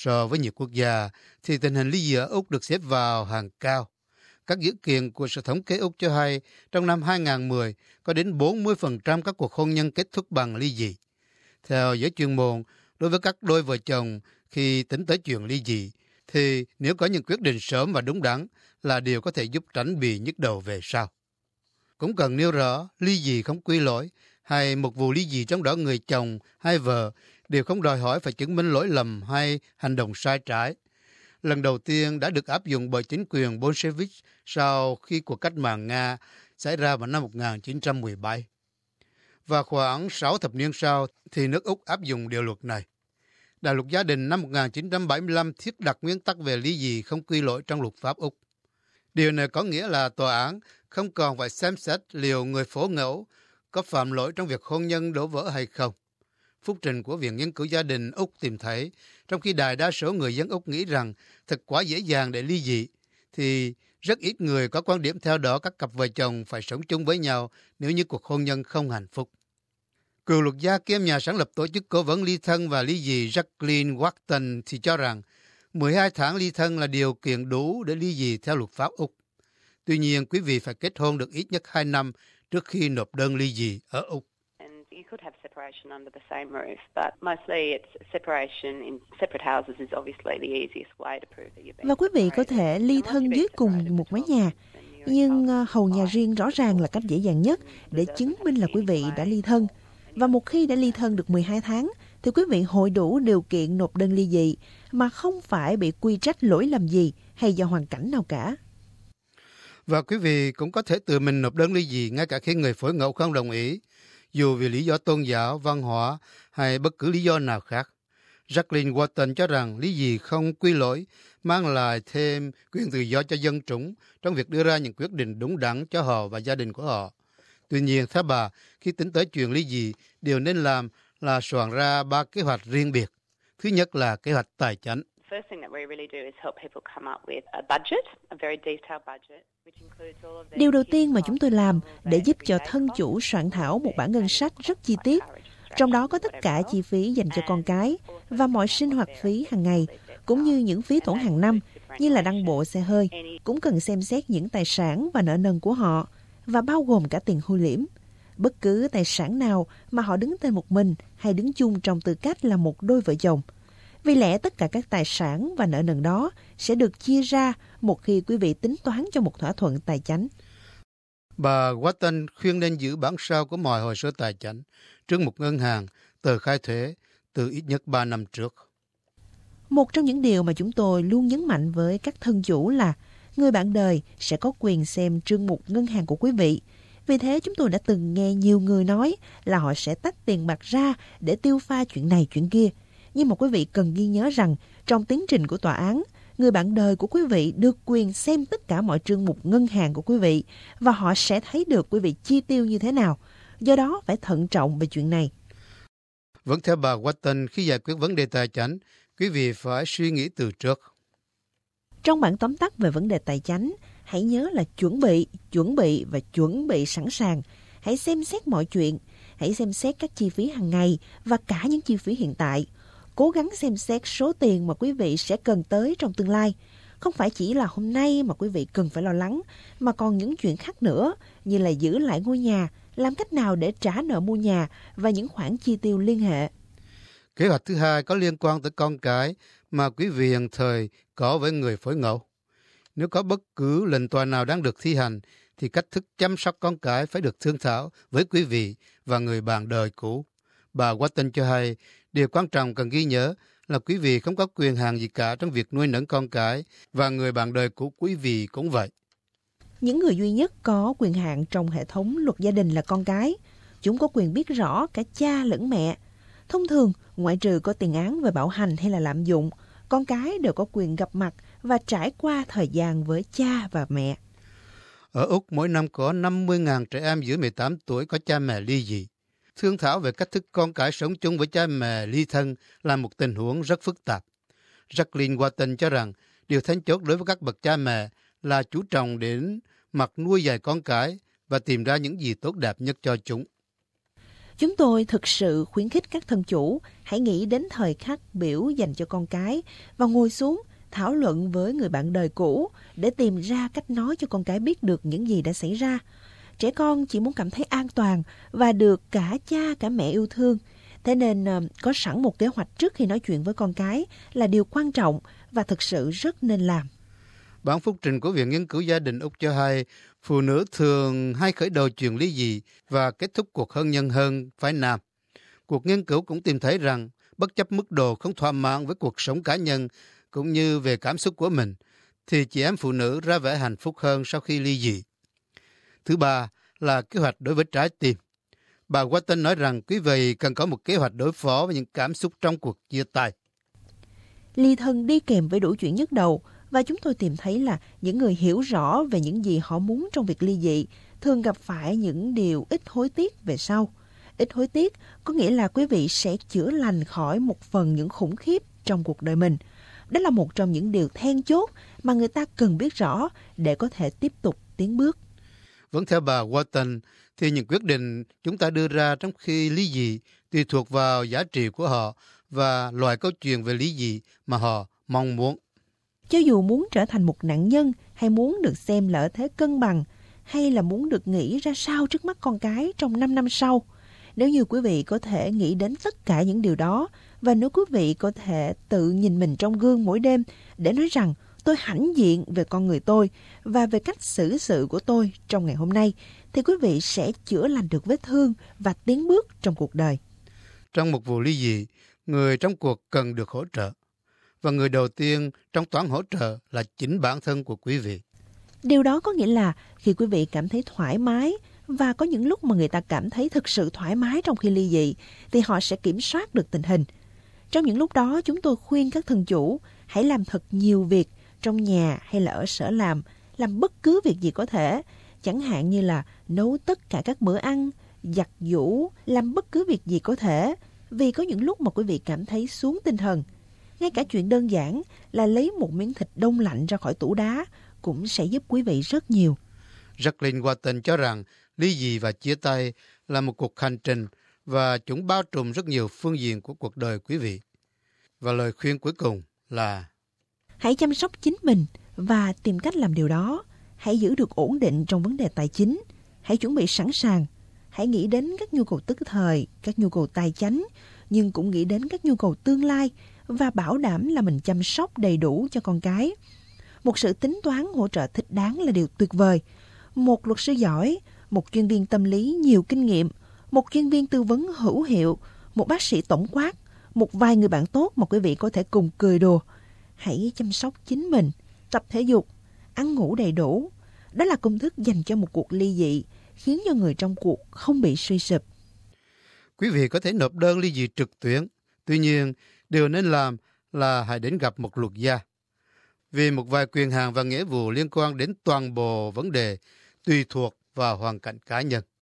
So với nhiều quốc gia, thì tình hình ly dị ở Úc được xếp vào hàng cao. Các dữ kiện của Sở Thống kê Úc cho hay, trong năm 2010, có đến 40% các cuộc hôn nhân kết thúc bằng ly dị. Theo giới chuyên môn, đối với các đôi vợ chồng khi tính tới chuyện ly dị, thì nếu có những quyết định sớm và đúng đắn là điều có thể giúp tránh bị nhức đầu về sau. Cũng cần nêu rõ, ly dị không quy lỗi, hay một vụ ly dị trong đó người chồng hay vợ đều không đòi hỏi phải chứng minh lỗi lầm hay hành động sai trái. Lần đầu tiên đã được áp dụng bởi chính quyền Bolshevik sau khi cuộc cách mạng Nga xảy ra vào năm 1917. Và khoảng 6 thập niên sau thì nước Úc áp dụng điều luật này. Đạo luật gia đình năm 1975 thiết đặt nguyên tắc về ly dị không quy lỗi trong luật pháp Úc. Điều này có nghĩa là tòa án không còn phải xem xét liệu người phối ngẫu có phạm lỗi trong việc hôn nhân đổ vỡ hay không. Phúc trình của Viện Nghiên cứu Gia đình Úc tìm thấy, trong khi đại đa số người dân Úc nghĩ rằng thật quá dễ dàng để ly dị, thì rất ít người có quan điểm theo đó các cặp vợ chồng phải sống chung với nhau nếu như cuộc hôn nhân không hạnh phúc. Cựu luật gia kiêm nhà sáng lập tổ chức cố vấn ly thân và ly dị Jacqueline Wharton thì cho rằng 12 tháng ly thân là điều kiện đủ để ly dị theo luật pháp Úc. Tuy nhiên, quý vị phải kết hôn được ít nhất 2 năm trước khi nộp đơn ly dị ở Úc. You could have separation under the same roof, but mostly it's separation in separate houses is obviously the easiest way to prove that you've been. Và quý vị có thể ly thân dưới cùng một mái nhà, nhưng hầu nhà riêng rõ ràng là cách dễ dàng nhất để chứng minh là quý vị đã ly thân. Và một khi đã ly thân được 12 tháng, thì quý vị hội đủ điều kiện nộp đơn ly dị mà không phải bị quy trách lỗi lầm gì hay do hoàn cảnh nào cả. Và quý vị cũng có thể tự mình nộp đơn ly dị ngay cả khi người phối ngẫu không đồng ý, dù vì lý do tôn giáo, văn hóa hay bất cứ lý do nào khác. Jacqueline Wharton cho rằng ly dị không quy lỗi mang lại thêm quyền tự do cho dân chúng trong việc đưa ra những quyết định đúng đắn cho họ và gia đình của họ. Tuy nhiên, theo bà, khi tính tới chuyện ly dị, điều nên làm là soạn ra 3 kế hoạch riêng biệt. Thứ nhất là kế hoạch tài chính. Điều đầu tiên mà chúng tôi làm để giúp cho thân chủ soạn thảo một bản ngân sách rất chi tiết, trong đó có tất cả chi phí dành cho con cái và mọi sinh hoạt phí hàng ngày, cũng như những phí tổn hàng năm như là đăng bộ xe hơi, cũng cần xem xét những tài sản và nợ nần của họ, và bao gồm cả tiền hưu liễm. Bất cứ tài sản nào mà họ đứng tên một mình hay đứng chung trong tư cách là một đôi vợ chồng. Vì lẽ tất cả các tài sản và nợ nần đó sẽ được chia ra một khi quý vị tính toán cho một thỏa thuận tài chính. Bà Wharton khuyên nên giữ bản sao của mọi hồ sơ tài chính trước một ngân hàng, tờ khai thuế từ ít nhất 3 năm trước. Một trong những điều mà chúng tôi luôn nhấn mạnh với các thân chủ là người bạn đời sẽ có quyền xem trương mục ngân hàng của quý vị. Vì thế chúng tôi đã từng nghe nhiều người nói là họ sẽ tách tiền bạc ra để tiêu pha chuyện này chuyện kia. Nhưng mà quý vị cần ghi nhớ rằng trong tiến trình của tòa án, người bạn đời của quý vị được quyền xem tất cả mọi trương mục ngân hàng của quý vị và họ sẽ thấy được quý vị chi tiêu như thế nào. Do đó phải thận trọng về chuyện này. Vẫn theo bà Wharton, khi giải quyết vấn đề tài chính, quý vị phải suy nghĩ từ trước. Trong bản tóm tắt về vấn đề tài chính, hãy nhớ là chuẩn bị sẵn sàng. Hãy xem xét mọi chuyện. Hãy xem xét các chi phí hàng ngày và cả những chi phí hiện tại. Cố gắng xem xét số tiền mà quý vị sẽ cần tới trong tương lai. Không phải chỉ là hôm nay mà quý vị cần phải lo lắng, mà còn những chuyện khác nữa, như là giữ lại ngôi nhà, làm cách nào để trả nợ mua nhà và những khoản chi tiêu liên hệ. Kế hoạch thứ hai có liên quan tới con cái mà quý vị hiện thời có với người phối ngẫu. Nếu có bất cứ lệnh tòa nào đang được thi hành, thì cách thức chăm sóc con cái phải được thương thảo với quý vị và người bạn đời cũ. Bà Wharton cho hay, điều quan trọng cần ghi nhớ là quý vị không có quyền hạn gì cả trong việc nuôi nấng con cái, và người bạn đời của quý vị cũng vậy. Những người duy nhất có quyền hạn trong hệ thống luật gia đình là con cái. Chúng có quyền biết rõ cả cha lẫn mẹ. Thông thường, ngoại trừ có tiền án về bạo hành hay là lạm dụng, con cái đều có quyền gặp mặt và trải qua thời gian với cha và mẹ. Ở Úc, mỗi năm có 50.000 trẻ em dưới 18 tuổi có cha mẹ ly dị. Thương thảo về cách thức con cái sống chung với cha mẹ ly thân là một tình huống rất phức tạp. Jacqueline Wharton cho rằng điều then chốt đối với các bậc cha mẹ là chú trọng đến mặt nuôi dạy con cái và tìm ra những gì tốt đẹp nhất cho chúng. Chúng tôi thực sự khuyến khích các thân chủ hãy nghĩ đến thời khắc biểu dành cho con cái và ngồi xuống thảo luận với người bạn đời cũ để tìm ra cách nói cho con cái biết được những gì đã xảy ra. Trẻ con chỉ muốn cảm thấy an toàn và được cả cha cả mẹ yêu thương. Thế nên có sẵn một kế hoạch trước khi nói chuyện với con cái là điều quan trọng và thực sự rất nên làm. Bản phúc trình của Viện Nghiên cứu Gia đình Úc cho hay phụ nữ thường hay khởi đầu chuyện ly dị và kết thúc cuộc hôn nhân hơn phái nam. Cuộc nghiên cứu cũng tìm thấy rằng bất chấp mức độ không thỏa mãn với cuộc sống cá nhân cũng như về cảm xúc của mình, thì chị em phụ nữ ra vẻ hạnh phúc hơn sau khi ly dị. Thứ ba là kế hoạch đối với trái tim. Bà Watson nói rằng quý vị cần có một kế hoạch đối phó với những cảm xúc trong cuộc chia tay. Ly thân đi kèm với đủ chuyện nhức đầu, và chúng tôi tìm thấy là những người hiểu rõ về những gì họ muốn trong việc ly dị thường gặp phải những điều ít hối tiếc về sau. Ít hối tiếc có nghĩa là quý vị sẽ chữa lành khỏi một phần những khủng khiếp trong cuộc đời mình. Đó là một trong những điều then chốt mà người ta cần biết rõ để có thể tiếp tục tiến bước. Vẫn theo bà Watson, thì những quyết định chúng ta đưa ra trong khi ly dị tùy thuộc vào giá trị của họ và loại câu chuyện về ly dị mà họ mong muốn. Cho dù muốn trở thành một nạn nhân, hay muốn được xem là ở thế cân bằng, hay là muốn được nghĩ ra sao trước mắt con cái trong 5 năm sau, nếu như quý vị có thể nghĩ đến tất cả những điều đó, và nếu quý vị có thể tự nhìn mình trong gương mỗi đêm để nói rằng tôi hãnh diện về con người tôi và về cách xử sự của tôi trong ngày hôm nay, thì quý vị sẽ chữa lành được vết thương và tiến bước trong cuộc đời. Trong một vụ ly dị, người trong cuộc cần được hỗ trợ. Và người đầu tiên trong toán hỗ trợ là chính bản thân của quý vị. Điều đó có nghĩa là khi quý vị cảm thấy thoải mái, và có những lúc mà người ta cảm thấy thực sự thoải mái trong khi ly dị, thì họ sẽ kiểm soát được tình hình. Trong những lúc đó, chúng tôi khuyên các thân chủ hãy làm thật nhiều việc trong nhà hay là ở sở làm bất cứ việc gì có thể, chẳng hạn như là nấu tất cả các bữa ăn, giặt giũ, làm bất cứ việc gì có thể, vì có những lúc mà quý vị cảm thấy xuống tinh thần. Ngay cả chuyện đơn giản là lấy một miếng thịt đông lạnh ra khỏi tủ đá cũng sẽ giúp quý vị rất nhiều. Jacqueline Watson cho rằng ly dị và chia tay là một cuộc hành trình và chúng bao trùm rất nhiều phương diện của cuộc đời quý vị. Và lời khuyên cuối cùng là: hãy chăm sóc chính mình và tìm cách làm điều đó. Hãy giữ được ổn định trong vấn đề tài chính. Hãy chuẩn bị sẵn sàng. Hãy nghĩ đến các nhu cầu tức thời, các nhu cầu tài chánh, nhưng cũng nghĩ đến các nhu cầu tương lai và bảo đảm là mình chăm sóc đầy đủ cho con cái. Một sự tính toán hỗ trợ thích đáng là điều tuyệt vời. Một luật sư giỏi, một chuyên viên tâm lý nhiều kinh nghiệm, một chuyên viên tư vấn hữu hiệu, một bác sĩ tổng quát, một vài người bạn tốt mà quý vị có thể cùng cười đùa. Hãy chăm sóc chính mình, tập thể dục, ăn ngủ đầy đủ. Đó là công thức dành cho một cuộc ly dị, khiến cho người trong cuộc không bị suy sụp. Quý vị có thể nộp đơn ly dị trực tuyến. Tuy nhiên, điều nên làm là hãy đến gặp một luật gia. Vì một vài quyền hạn và nghĩa vụ liên quan đến toàn bộ vấn đề tùy thuộc vào hoàn cảnh cá nhân.